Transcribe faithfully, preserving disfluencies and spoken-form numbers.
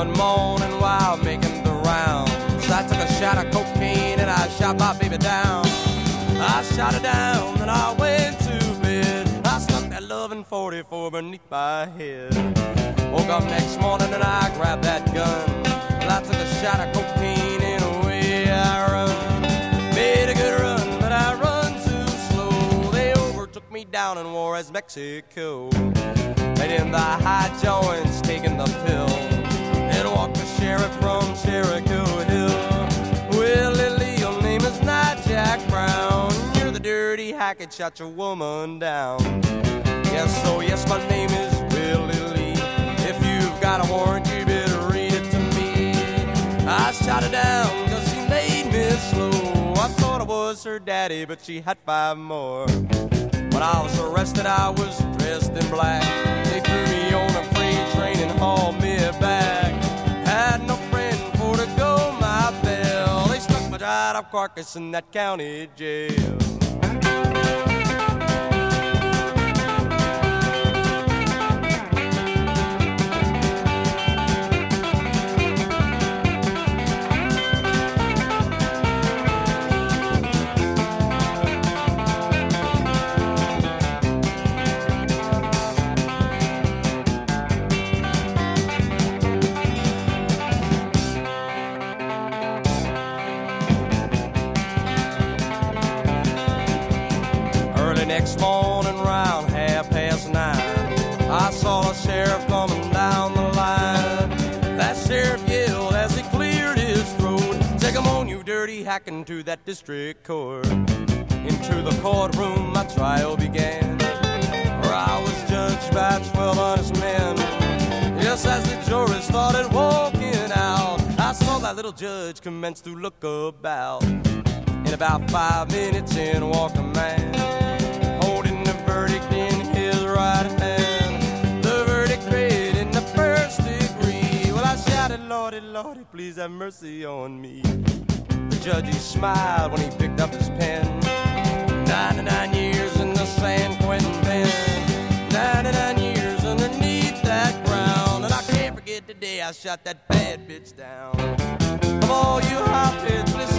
One morning while making the rounds, I took a shot of cocaine and I shot my baby down. I shot her down and I went to bed. I stuck that loving forty-four beneath my head. Woke up next morning and I grabbed that gun. Well, I took a shot of cocaine and away I run. Made a good run, but I run too slow. They overtook me down in Juarez, Mexico. Right in the high joints, taking the pill. And walked the sheriff from Jericho Hill. Well, Lily, your name is not Jack Brown. You're the dirty hack that shot your woman down. Yes, oh yes, my name is Willie Lee. If you've got a warrant, you better read it to me. I shot her down cause she made me slow. I thought I was her daddy, but she had five more. When I was arrested, I was dressed in black. They threw me on a freight train and hauled me back. Had no friend for to go my bell. They stuck my dried up carcass in that county jail. Next morning round half past nine, I saw a sheriff coming down the line. That sheriff yelled as he cleared his throat, "Take him on, you dirty hack, into that district court." Into the courtroom my trial began, where I was judged by twelve honest men. Just as the jury started walking out, I saw that little judge commence to look about. In about five minutes in walked a man, verdict in his right hand. The verdict read in the first degree. Well, I shouted, "Lordy, Lordy, please have mercy on me." The judge, he smiled when he picked up his pen. Ninety-nine years in the San Quentin pen. Ninety-nine years underneath that ground. And I can't forget the day I shot that bad bitch down. Of all you hot bitch, listen